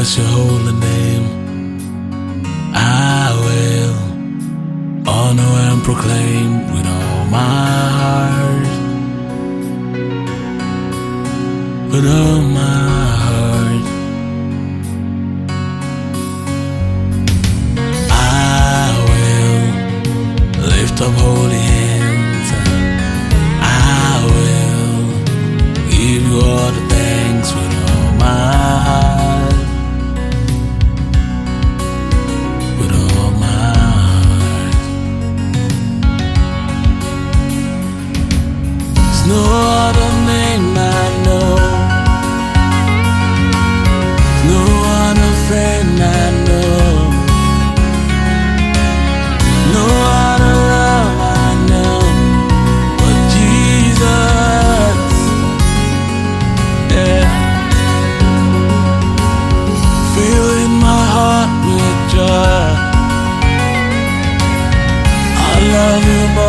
bless your holy name. I will honor and proclaim with all my heart, with all my heart. I will lift up holy hands. I will give you all the thanks with all my heart, with all my heart. There's no other name I know, no other friend I know, no other love I know but Jesus. Yeah, filling my heart with joy. I love you more